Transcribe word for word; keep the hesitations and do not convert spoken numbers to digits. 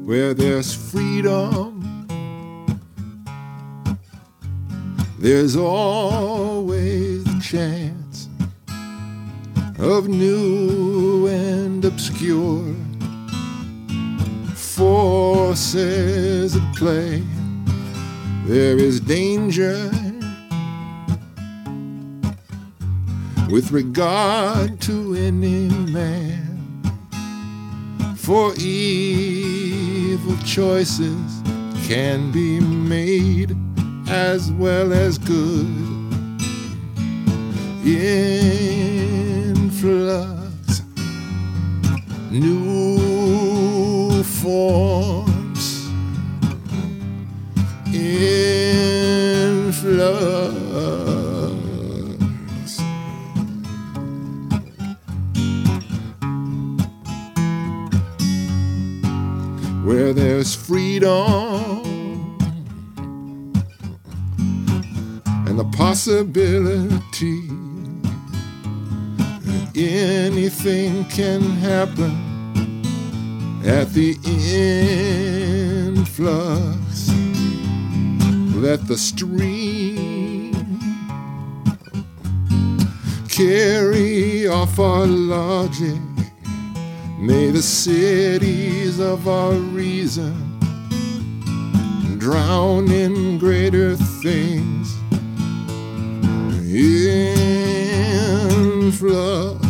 where there's freedom, there's always the chance of new and obscure forces at play. There is danger with regard to any man, for evil choices can be made as well as good. Influx, new forms, influx. Where there's freedom and the possibility that anything can happen at the influx. Let the stream carry off our logic. May the cities of our reason drown in greater things. Influx.